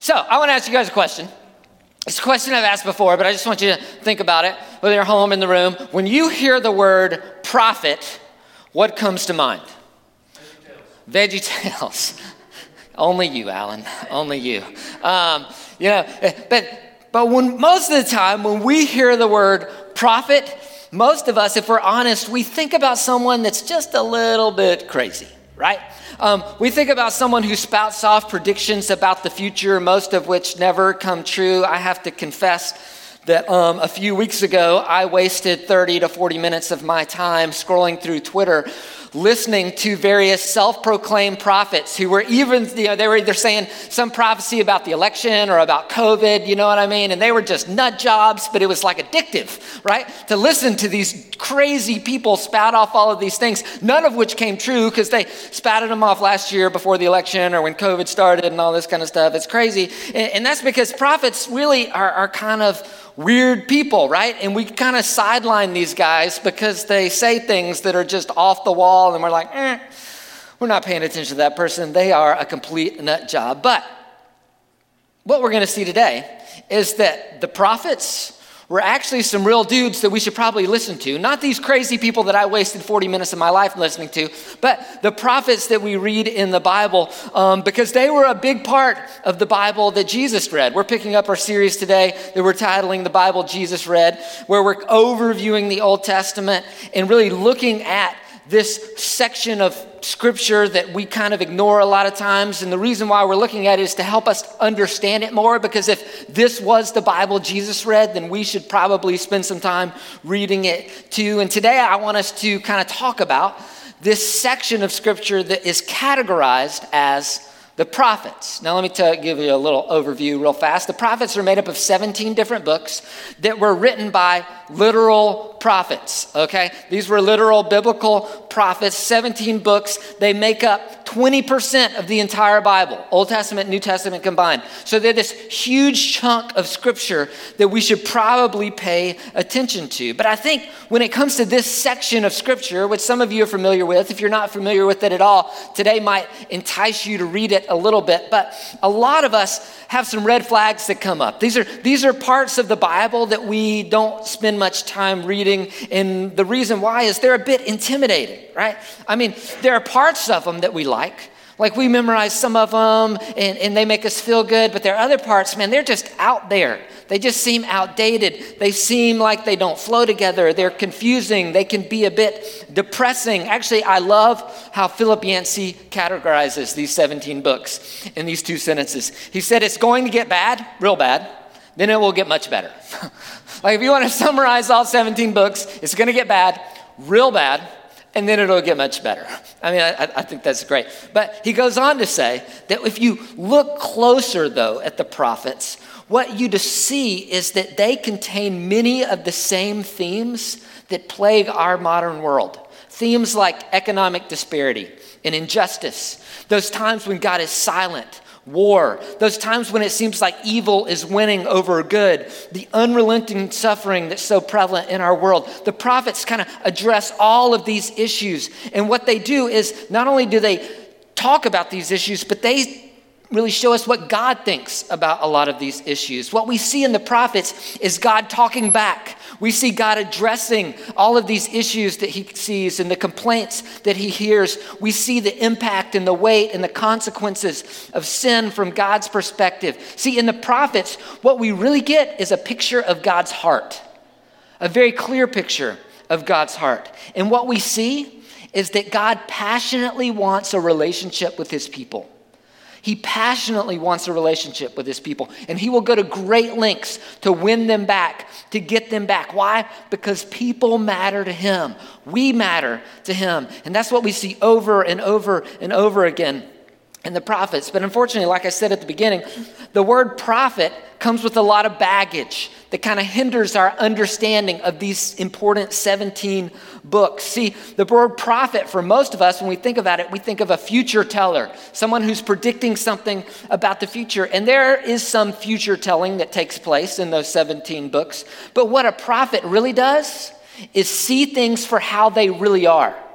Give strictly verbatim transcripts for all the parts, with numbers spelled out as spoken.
So I want to ask you guys a question. It's a question I've asked before, but I just want you to think about it, whether you're home in the room. When you hear the word prophet, what comes to mind? Veggie Tales. Only you, Alan. Only you. Um, you know, but but when most of the time when we hear the word prophet, most of us, if we're honest, we think about someone that's just a little bit crazy, right? Um, we think about someone who spouts off predictions about the future, most of which never come true. I have to confess that um, a few weeks ago, I wasted thirty to forty minutes of my time scrolling through Twitter, listening to various self-proclaimed prophets who were even, you know, they were either saying some prophecy about the election or about COVID, you know what I mean? And they were just nut jobs, but it was like addictive, right? To listen to these crazy people spout off all of these things, none of which came true because they spouted them off last year before the election or when COVID started and all this kind of stuff. It's crazy. And, and that's because prophets really are, are kind of weird people, right? And we kind of sideline these guys because they say things that are just off the wall and we're like, eh, we're not paying attention to that person. They are a complete nut job. But what we're going to see today is that the prophets were actually some real dudes that we should probably listen to. Not these crazy people that I wasted forty minutes of my life listening to, but the prophets that we read in the Bible, um, because they were a big part of the Bible that Jesus read. We're picking up our series today that we're titling The Bible Jesus Read, where we're overviewing the Old Testament and really looking at this section of scripture that we kind of ignore a lot of times. And the reason why we're looking at it is to help us understand it more, because if this was the Bible Jesus read, then we should probably spend some time reading it too. And today I want us to kind of talk about this section of scripture that is categorized as the prophets. Now let me tell, give you a little overview real fast. The prophets are made up of seventeen different books that were written by literal prophets, okay? These were literal biblical prophets, seventeen books. They make up twenty percent of the entire Bible, Old Testament, New Testament combined. So they're this huge chunk of scripture that we should probably pay attention to. But I think when it comes to this section of scripture, which some of you are familiar with, if you're not familiar with it at all, today might entice you to read it a little bit. But a lot of us have some red flags that come up. These are, these are parts of the Bible that we don't spend much time reading. And the reason why is they're a bit intimidating, right? I mean, there are parts of them that we like. Like we memorize some of them and, and they make us feel good, but there are other parts, man, they're just out there. They just seem outdated. They seem like they don't flow together. They're confusing. They can be a bit depressing. Actually, I love how Philip Yancey categorizes these seventeen books in these two sentences. He said, it's going to get bad, real bad, then it will get much better. Like if you want to summarize all seventeen books, it's going to get bad, real bad, and then it'll get much better. I mean, I, I think that's great. But he goes on to say that if you look closer, though, at the prophets, what you to see is that they contain many of the same themes that plague our modern world. Themes like economic disparity and injustice, those times when God is silent, war, those times when it seems like evil is winning over good, the unrelenting suffering that's so prevalent in our world. The prophets kind of address all of these issues. And what they do is not only do they talk about these issues, but they really show us what God thinks about a lot of these issues. What we see in the prophets is God talking back. We see God addressing all of these issues that he sees and the complaints that he hears. We see the impact and the weight and the consequences of sin from God's perspective. See, in the prophets, what we really get is a picture of God's heart, a very clear picture of God's heart. And what we see is that God passionately wants a relationship with his people. He passionately wants a relationship with his people, and he will go to great lengths to win them back, to get them back. Why? Because people matter to him. We matter to him. And that's what we see over and over and over again in the prophets. But unfortunately, like I said at the beginning, the word prophet comes with a lot of baggage that kind of hinders our understanding of these important seventeen books. See, the word prophet for most of us, when we think about it, we think of a future teller, someone who's predicting something about the future. And there is some future telling that takes place in those seventeen books. But what a prophet really does is see things for how they really are.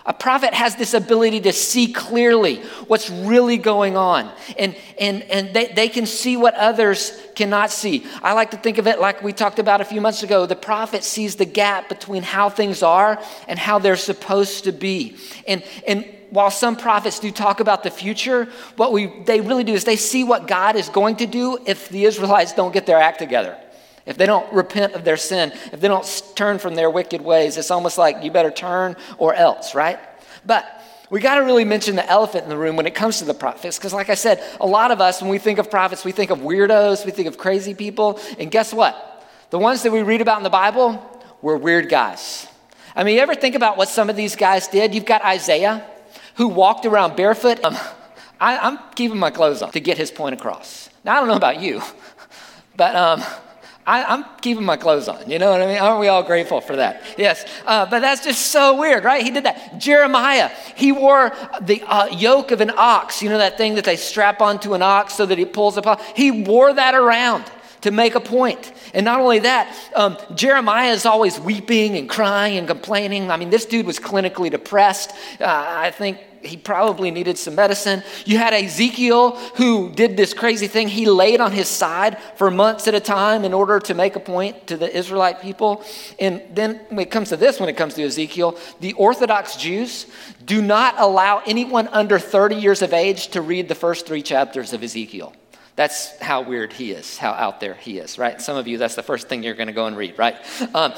A prophet has this ability to see clearly what's really going on. And, and, and they, they can see what others cannot see. I like to think of it like we talked about a few months ago. The prophet sees the gap between how things are and how they're supposed to be. And, and while some prophets do talk about the future, what we they really do is they see what God is going to do if the Israelites don't get their act together. If they don't repent of their sin, if they don't turn from their wicked ways, it's almost like you better turn or else, right? But we got to really mention the elephant in the room when it comes to the prophets, because like I said, a lot of us, when we think of prophets, we think of weirdos, we think of crazy people, and guess what? The ones that we read about in the Bible were weird guys. I mean, you ever think about what some of these guys did? You've got Isaiah, who walked around barefoot. Um, I, I'm keeping my clothes on to get his point across. Now, I don't know about you, but... Um, I, I'm keeping my clothes on, you know what I mean? Aren't we all grateful for that? Yes, uh, but that's just so weird, right? He did that. Jeremiah, he wore the uh, yoke of an ox, you know that thing that they strap onto an ox so that he pulls up. He wore that around to make a point. And not only that, um, Jeremiah is always weeping and crying and complaining. I mean, this dude was clinically depressed. Uh, I think he probably needed some medicine. You had Ezekiel who did this crazy thing. He laid on his side for months at a time in order to make a point to the Israelite people. And then when it comes to this, when it comes to Ezekiel, the Orthodox Jews do not allow anyone under thirty years of age to read the first three chapters of Ezekiel. That's how weird he is, how out there he is, right? Some of you, that's the first thing you're going to go and read, right? Um,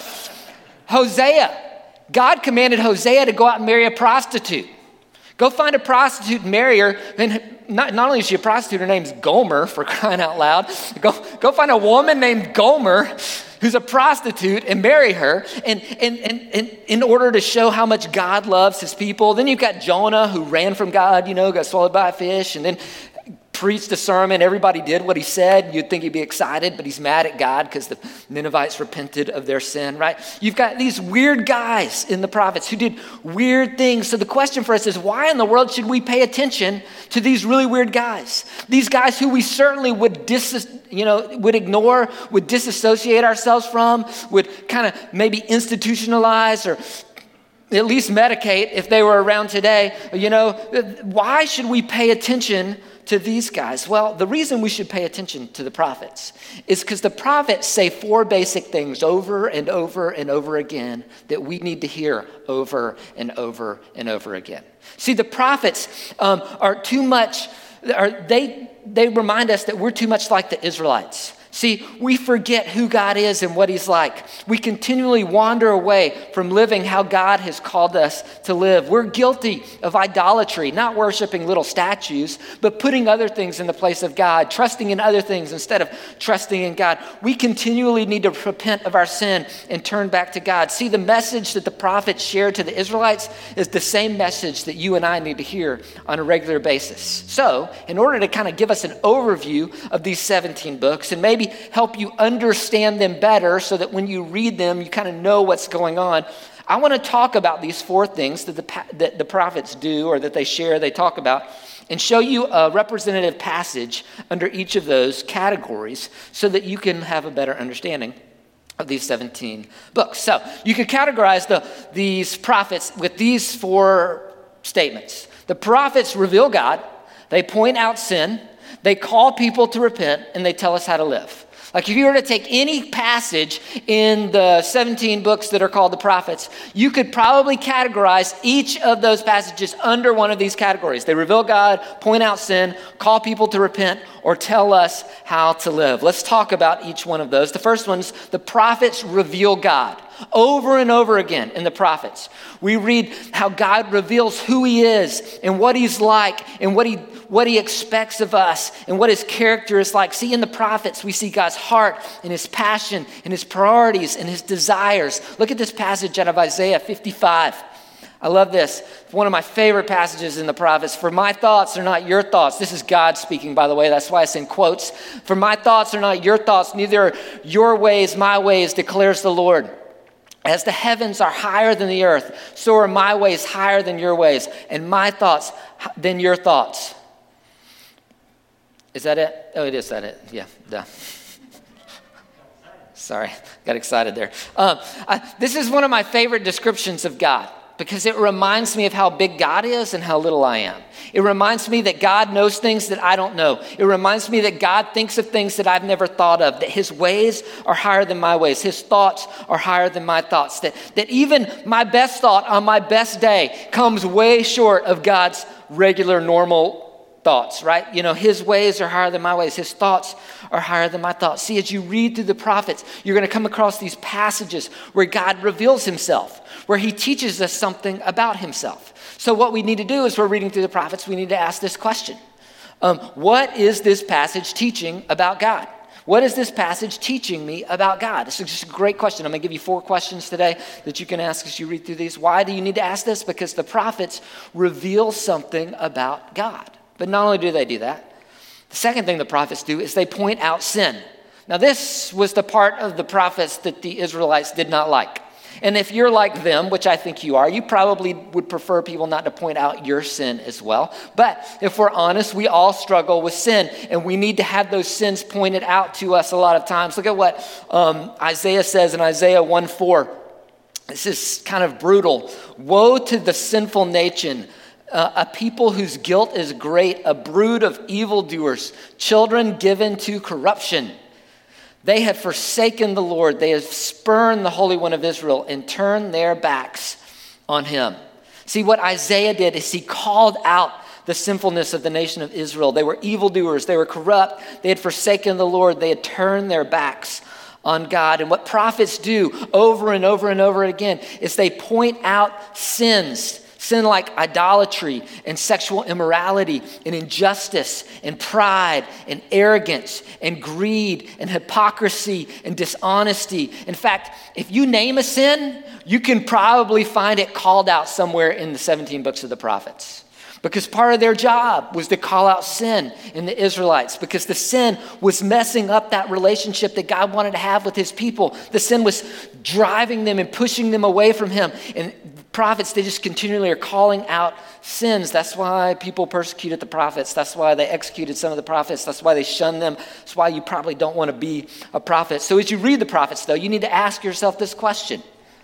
Hosea, God commanded Hosea to go out and marry a prostitute. Go find a prostitute and marry her. And not, not only is she a prostitute, her name's Gomer, for crying out loud. Go, go find a woman named Gomer who's a prostitute and marry her and, and, and, and in order to show how much God loves his people. Then you've got Jonah who ran from God, you know, got swallowed by a fish, and then preached a sermon. Everybody did what he said. You'd think he'd be excited, but he's mad at God because the Ninevites repented of their sin, right? You've got these weird guys in the prophets who did weird things. So the question for us is, why in the world should we pay attention to these really weird guys? These guys who we certainly would dis, you know, would ignore, would disassociate ourselves from, would kind of maybe institutionalize or at least medicate if they were around today. You know, why should we pay attention to these guys? Well, the reason we should pay attention to the prophets is because the prophets say four basic things over and over and over again that we need to hear over and over and over again. See, the prophets um, are too much, are, they, they remind us that we're too much like the Israelites. See, we forget who God is and what he's like. We continually wander away from living how God has called us to live. We're guilty of idolatry, not worshiping little statues, but putting other things in the place of God, trusting in other things instead of trusting in God. We continually need to repent of our sin and turn back to God. See, the message that the prophets shared to the Israelites is the same message that you and I need to hear on a regular basis. So, in order to kind of give us an overview of these seventeen books and maybe help you understand them better so that when you read them, you kind of know what's going on, I want to talk about these four things that the, that the prophets do or that they share, they talk about, and show you a representative passage under each of those categories so that you can have a better understanding of these seventeen books. So you could categorize the, these prophets with these four statements. The prophets reveal God, they point out sin, they call people to repent, and they tell us how to live. Like if you were to take any passage in the seventeen books that are called the prophets, you could probably categorize each of those passages under one of these categories. They reveal God, point out sin, call people to repent, or tell us how to live. Let's talk about each one of those. The first one's the prophets reveal God. Over and over again in the prophets, we read how God reveals who he is and what he's like and what he what he expects of us and what his character is like. See, in the prophets, we see God's heart and his passion and his priorities and his desires. Look at this passage out of Isaiah fifty-five. I love this. One of my favorite passages in the prophets. For my thoughts are not your thoughts. This is God speaking, by the way. That's why it's in quotes. For my thoughts are not your thoughts, neither are your ways my ways, declares the Lord. As the heavens are higher than the earth, so are my ways higher than your ways, and my thoughts than your thoughts. Is that it? Oh, it is that it. Yeah, duh. Sorry, got excited there. Um, I, this is one of my favorite descriptions of God. because it reminds me of how big God is and how little I am. It reminds me that God knows things that I don't know. It reminds me that God thinks of things that I've never thought of, that his ways are higher than my ways. His thoughts are higher than my thoughts. That, that even my best thought on my best day comes way short of God's regular, normal thoughts, right? You know, his ways are higher than my ways. His thoughts are higher than my thoughts. See, as you read through the prophets, you're going to come across these passages where God reveals himself, where he teaches us something about himself. So what we need to do is we're reading through the prophets, we need to ask this question. Um, what is this passage teaching about God? What is this passage teaching me about God? This is just a great question. I'm going to give you four questions today that you can ask as you read through these. Why do you need to ask this? Because the prophets reveal something about God. But not only do they do that, the second thing the prophets do is they point out sin. Now, this was the part of the prophets that the Israelites did not like. And if you're like them, which I think you are, you probably would prefer people not to point out your sin as well. But if we're honest, we all struggle with sin, and we need to have those sins pointed out to us a lot of times. Look at what um, Isaiah says in Isaiah one four. This is kind of brutal. Woe to the sinful nation, Uh, a people whose guilt is great, a brood of evildoers, children given to corruption. They have forsaken the Lord. They have spurned the Holy One of Israel and turned their backs on him. See, what Isaiah did is he called out the sinfulness of the nation of Israel. They were evildoers. They were corrupt. They had forsaken the Lord. They had turned their backs on God. And what prophets do over and over and over again is they point out sins. Sin like idolatry and sexual immorality and injustice and pride and arrogance and greed and hypocrisy and dishonesty. In fact, if you name a sin, you can probably find it called out somewhere in the seventeen books of the prophets. Because part of their job was to call out sin in the Israelites, because the sin was messing up that relationship that God wanted to have with his people. The sin was driving them and pushing them away from him. And prophets, they just continually are calling out sins. That's why people persecuted the prophets. That's why they executed some of the prophets. That's why they shunned them. That's why you probably don't want to be a prophet. So as you read the prophets, though, you need to ask yourself this question.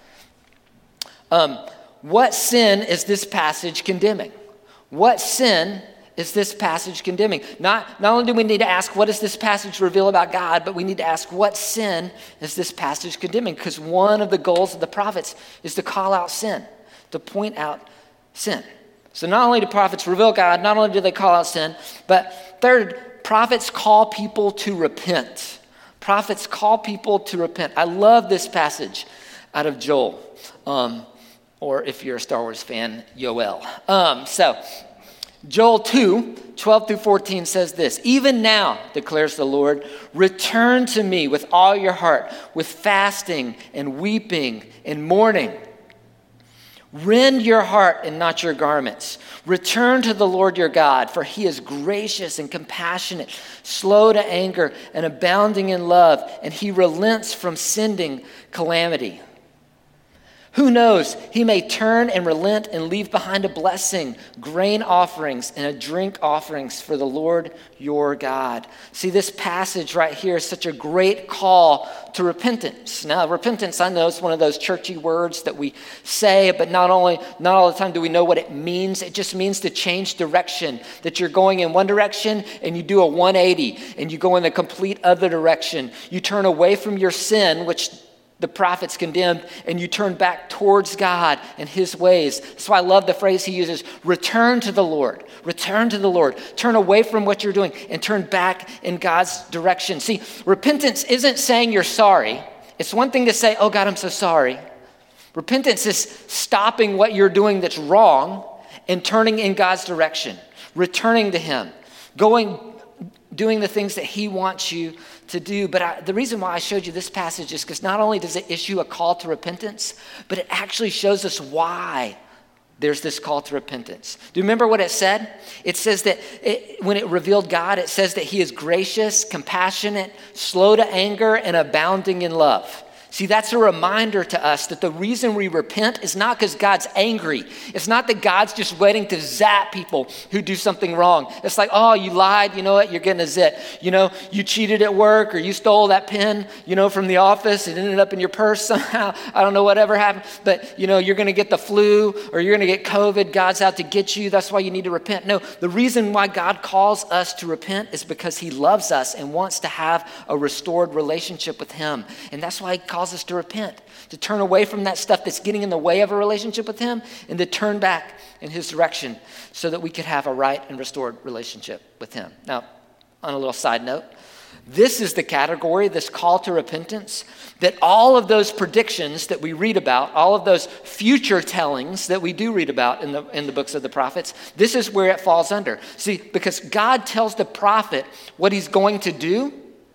Um, what sin is this passage condemning? What sin is this passage condemning? Not, not only do we need to ask, what does this passage reveal about God, but we need to ask, what sin is this passage condemning? Because one of the goals of the prophets is to call out sin, to point out sin. So not only do prophets reveal God, not only do they call out sin, but third, prophets call people to repent. Prophets call people to repent. I love this passage out of Joel. Um, or if you're a Star Wars fan, Yoel. Um, so, Joel two, twelve through fourteen says this. Even now, declares the Lord, return to me with all your heart, with fasting and weeping and mourning. Rend your heart and not your garments. Return to the Lord your God, for he is gracious and compassionate, slow to anger and abounding in love, and he relents from sending calamity. Who knows? He may turn and relent and leave behind a blessing, grain offerings and a drink offerings for the Lord your God. See, this passage right here is such a great call to repentance. Now, repentance, I know, is one of those churchy words that we say, but not only, not all the time do we know what it means. It just means to change direction, that you're going in one direction and you do a one eighty and you go in the complete other direction. You turn away from your sin, which the prophets condemned, and you turn back towards God and his ways. That's why I love the phrase he uses, return to the Lord. Return to the Lord. Turn away from what you're doing and turn back in God's direction. See, repentance isn't saying you're sorry. It's one thing to say, oh God, I'm so sorry. Repentance is stopping what you're doing that's wrong and turning in God's direction, returning to him, going, doing the things that he wants you to do. But I, the reason why I showed you this passage is because not only does it issue a call to repentance, but it actually shows us why there's this call to repentance. Do you remember what it said? It says that it, when it revealed God, it says that he is gracious, compassionate, slow to anger, and abounding in love. See, that's a reminder to us that the reason we repent is not because God's angry. It's not that God's just waiting to zap people who do something wrong. It's like, oh, you lied, you know what, you're getting a zit. You know, you cheated at work, or you stole that pen, you know, from the office. It ended up in your purse somehow. I don't know whatever happened, but, you know, you're going to get the flu or you're going to get COVID. God's out to get you. That's why you need to repent. No, the reason why God calls us to repent is because he loves us and wants to have a restored relationship with him. And that's why he calls us to repent, to turn away from that stuff that's getting in the way of a relationship with him and to turn back in his direction so that we could have a right and restored relationship with him. Now, on a little side note, this is the category, this call to repentance, that all of those predictions that we read about, all of those future tellings that we do read about in the in the books of the prophets, this is where it falls under. See, because God tells the prophet what he's going to do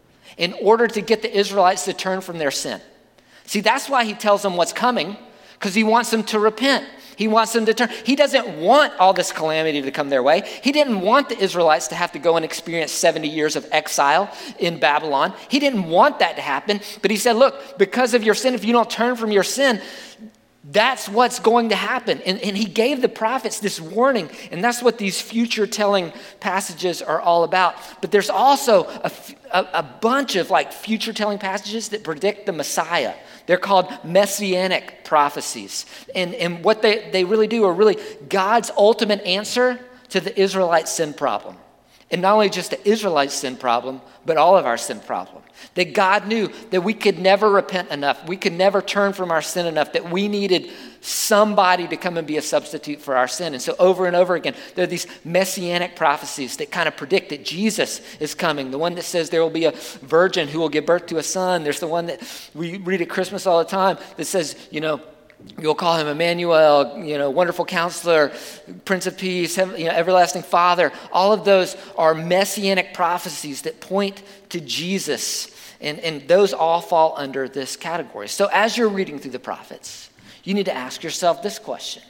in order to get the Israelites to turn from their sin. See, that's why he tells them what's coming, because he wants them to repent. He wants them to turn. He doesn't want all this calamity to come their way. He didn't want the Israelites to have to go and experience seventy years of exile in Babylon. He didn't want that to happen. But he said, look, because of your sin, if you don't turn from your sin, that's what's going to happen. And, and he gave the prophets this warning, and that's what these future telling passages are all about. But there's also a, a, a bunch of like future telling passages that predict the Messiah. They're called messianic prophecies. And, and what they, they really do are really God's ultimate answer to the Israelite sin problem. And not only just the Israelite sin problem, but all of our sin problem. That God knew that we could never repent enough. We could never turn from our sin enough. That we needed somebody to come and be a substitute for our sin. And so over and over again, there are these messianic prophecies that kind of predict that Jesus is coming. The one that says there will be a virgin who will give birth to a son. There's the one that we read at Christmas all the time that says, you know, you'll call him Emmanuel, you know, Wonderful Counselor, Prince of Peace, you know, Everlasting Father. All of those are messianic prophecies that point to Jesus. And, and those all fall under this category. So as you're reading through the prophets, you need to ask yourself this question.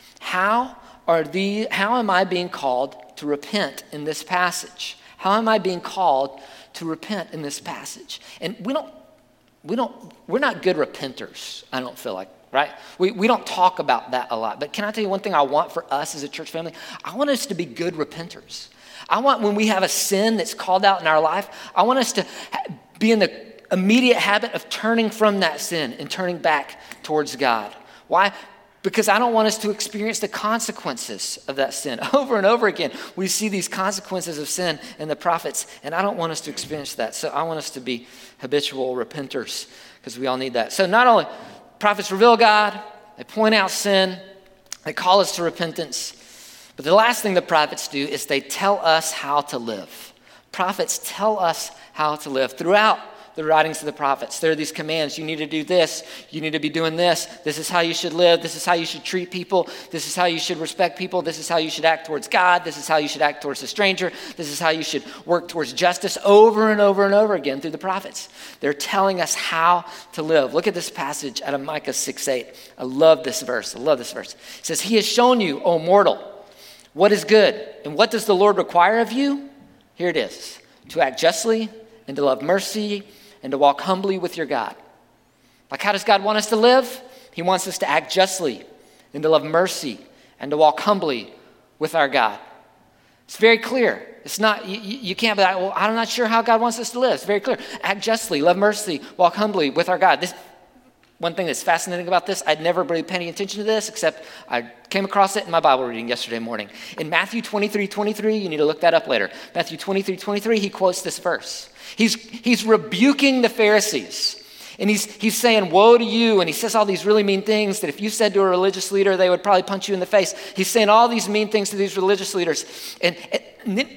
How are the, how am I being called to repent in this passage? How am I being called to repent in this passage? And we don't, we don't, we're not good repenters, I don't feel like. Right? We we don't talk about that a lot. But can I tell you one thing I want for us as a church family? I want us to be good repenters. I want when we have a sin that's called out in our life, I want us to be in the immediate habit of turning from that sin and turning back towards God. Why? Because I don't want us to experience the consequences of that sin. Over and over again, we see these consequences of sin in the prophets, and I don't want us to experience that. So I want us to be habitual repenters because we all need that. So not only prophets reveal God, they point out sin, they call us to repentance. But the last thing the prophets do is they tell us how to live. Prophets tell us how to live throughout the writings of the prophets. There are these commands. You need to do this. You need to be doing this. This is how you should live. This is how you should treat people. This is how you should respect people. This is how you should act towards God. This is how you should act towards a stranger. This is how you should work towards justice over and over and over again through the prophets. They're telling us how to live. Look at this passage out of Micah six eight. I love this verse. I love this verse. It says, he has shown you, O mortal, what is good. And what does the Lord require of you? Here it is. To act justly and to love mercy and to walk humbly with your God. Like, how does God want us to live? He wants us to act justly and to love mercy and to walk humbly with our God. It's very clear. It's not, you, you can't be like, well, I'm not sure how God wants us to live. It's very clear. Act justly, love mercy, walk humbly with our God. This, one thing that's fascinating about this, I'd never really paid any attention to this, except I came across it in my Bible reading yesterday morning. In Matthew twenty-three twenty-three, you need to look that up later. Matthew twenty-three twenty-three, he quotes this verse. He's, he's rebuking the Pharisees. And he's, he's saying, woe to you. And he says all these really mean things that if you said to a religious leader, they would probably punch you in the face. He's saying all these mean things to these religious leaders. And, and then,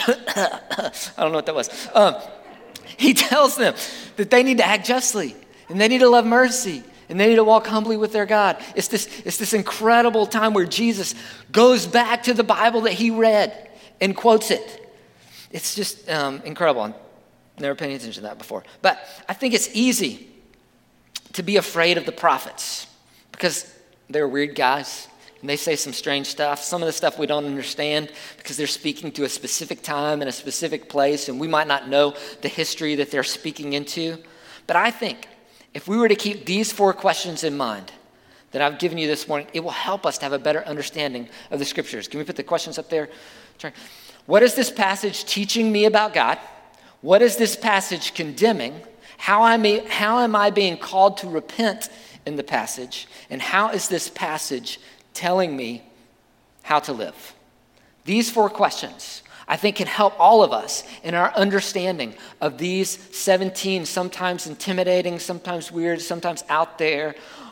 I don't know what that was. Um, he tells them that they need to act justly. And they need to love mercy. And they need to walk humbly with their God. It's this, it's this incredible time where Jesus goes back to the Bible that he read and quotes it. It's just um, incredible. I'm never paying attention to that before. But I think it's easy to be afraid of the prophets because they're weird guys and they say some strange stuff. Some of the stuff we don't understand because they're speaking to a specific time and a specific place, and we might not know the history that they're speaking into. But I think If we were to keep these four questions in mind that I've given you this morning, it will help us to have a better understanding of the scriptures. Can we put the questions up there? What is this passage teaching me about God? What is this passage condemning? How, I may, how am I being called to repent in the passage? And how is this passage telling me how to live? These four questions, I think, can help all of us in our understanding of these seventeen, sometimes intimidating, sometimes weird, sometimes out there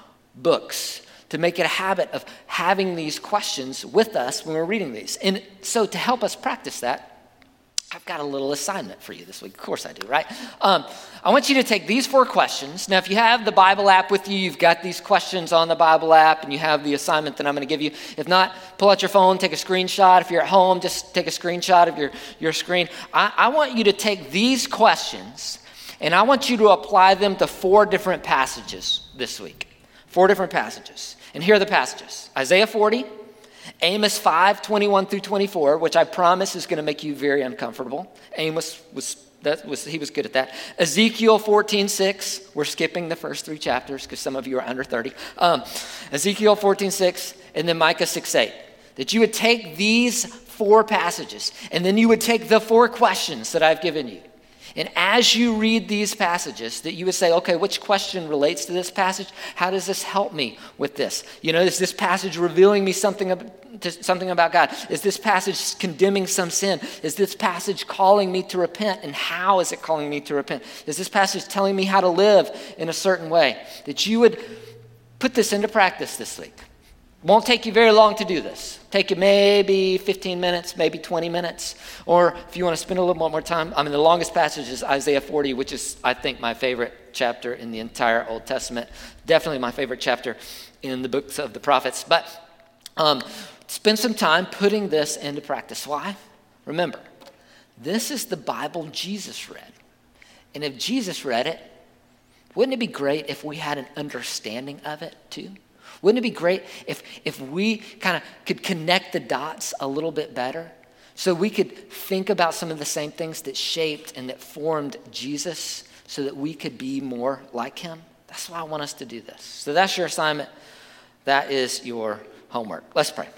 books, to make it a habit of having these questions with us when we're reading these. And so to help us practice that, I've got a little assignment for you this week. Of course I do, right? Um, I want you to take these four questions. Now, if you have the Bible app with you, you've got these questions on the Bible app, and you have the assignment that I'm going to give you. If not, pull out your phone, take a screenshot. If you're at home, just take a screenshot of your, your screen. I, I want you to take these questions, and I want you to apply them to four different passages this week. Four different passages. And here are the passages. Isaiah forty, Amos five, twenty-one through twenty-four, which I promise is going to make you very uncomfortable. Amos was, that was he was good at that. Ezekiel fourteen, six. We're skipping the first three chapters because some of you are under thirty. Um, Ezekiel fourteen, six, and then Micah six, eight. That you would take these four passages, and then you would take the four questions that I've given you. And as you read these passages, that you would say, okay, which question relates to this passage? How does this help me with this? You know, is this passage revealing me something, something about God? Is this passage condemning some sin? Is this passage calling me to repent? And how is it calling me to repent? Is this passage telling me how to live in a certain way? That you would put this into practice this week. Won't take you very long to do this. Take you maybe fifteen minutes, maybe twenty minutes. Or if you want to spend a little more time, I mean, the longest passage is Isaiah forty, which is, I think, my favorite chapter in the entire Old Testament. Definitely my favorite chapter in the books of the prophets. But um, spend some time putting this into practice. Why? Remember, this is the Bible Jesus read. And if Jesus read it, wouldn't it be great if we had an understanding of it too? Wouldn't it be great if, if we kind of could connect the dots a little bit better so we could think about some of the same things that shaped and that formed Jesus so that we could be more like him? That's why I want us to do this. So that's your assignment. That is your homework. Let's pray.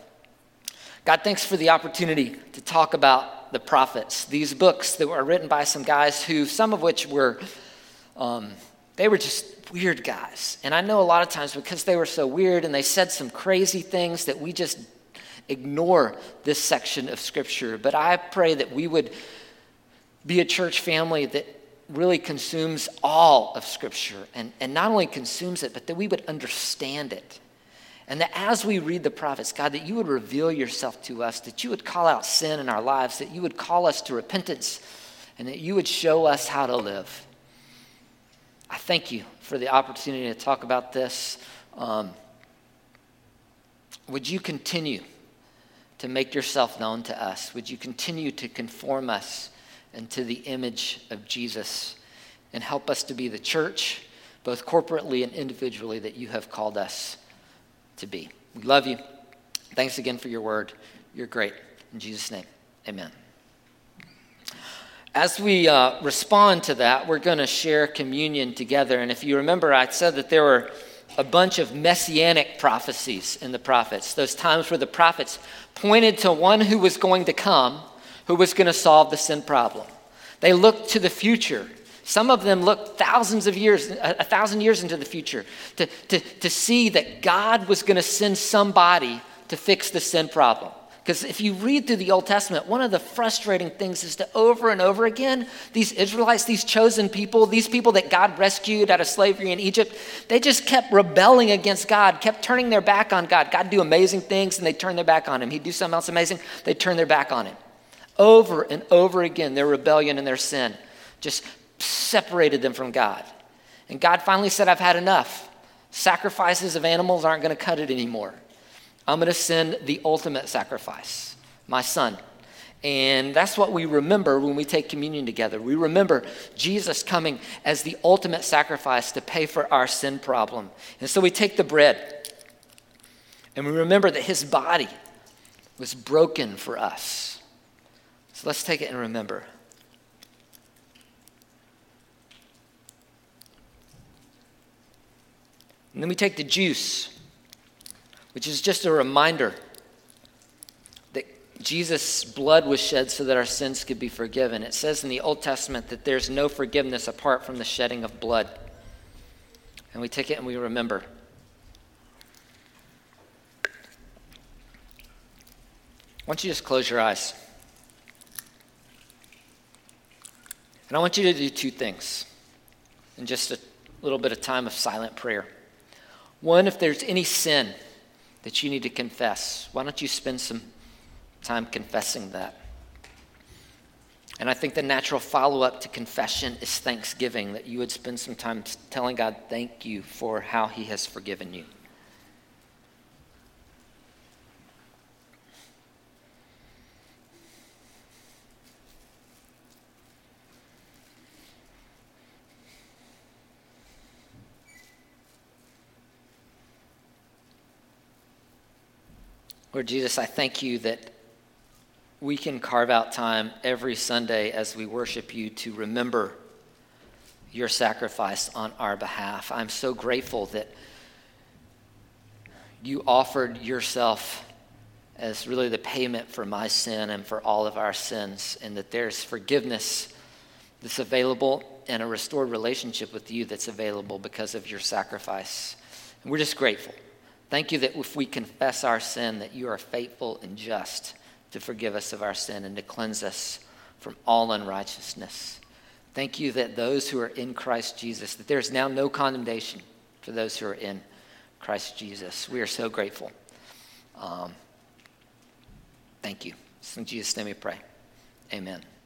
God, thanks for the opportunity to talk about the prophets, these books that were written by some guys who, some of which were, um, they were just weird guys. And I know a lot of times because they were so weird and they said some crazy things that we just ignore this section of Scripture. But I pray that we would be a church family that really consumes all of Scripture and, and not only consumes it, but that we would understand it. And that as we read the prophets, God, that you would reveal yourself to us, that you would call out sin in our lives, that you would call us to repentance, and that you would show us how to live. I thank you for the opportunity to talk about this. Um, would you continue to make yourself known to us? Would you continue to conform us into the image of Jesus and help us to be the church, both corporately and individually, that you have called us to be? We love you. Thanks again for your word. You're great. In Jesus' name, amen. As we uh, respond to that, we're going to share communion together. And if you remember, I said that there were a bunch of messianic prophecies in the prophets, those times where the prophets pointed to one who was going to come, who was going to solve the sin problem. They looked to the future. Some of them looked thousands of years, a thousand years into the future to, to, to see that God was going to send somebody to fix the sin problem. Because if you read through the Old Testament, one of the frustrating things is to over and over again, these Israelites, these chosen people, these people that God rescued out of slavery in Egypt, they just kept rebelling against God, kept turning their back on God. God would do amazing things and they'd turn their back on him. He'd do something else amazing, they'd turn their back on him. Over and over again, their rebellion and their sin just separated them from God. And God finally said, I've had enough. Sacrifices of animals aren't going to cut it anymore. I'm going to send the ultimate sacrifice, my son. And that's what we remember when we take communion together. We remember Jesus coming as the ultimate sacrifice to pay for our sin problem. And so we take the bread and we remember that his body was broken for us. So let's take it and remember. And then we take the juice, which is just a reminder that Jesus' blood was shed so that our sins could be forgiven. It says in the Old Testament that there's no forgiveness apart from the shedding of blood. And we take it and we remember. Why don't you just close your eyes? And I want you to do two things in just a little bit of time of silent prayer. One, if there's any sin that you need to confess, why don't you spend some time confessing that? And I think the natural follow-up to confession is thanksgiving, that you would spend some time telling God thank you for how he has forgiven you. Lord Jesus, I thank you that we can carve out time every Sunday as we worship you to remember your sacrifice on our behalf. I'm so grateful that you offered yourself as really the payment for my sin and for all of our sins, and that there's forgiveness that's available and a restored relationship with you that's available because of your sacrifice. And we're just grateful. Thank you that if we confess our sin, that you are faithful and just to forgive us of our sin and to cleanse us from all unrighteousness. Thank you that those who are in Christ Jesus, that there's now no condemnation for those who are in Christ Jesus. We are so grateful. Um, thank you. In Jesus' name we pray. Amen.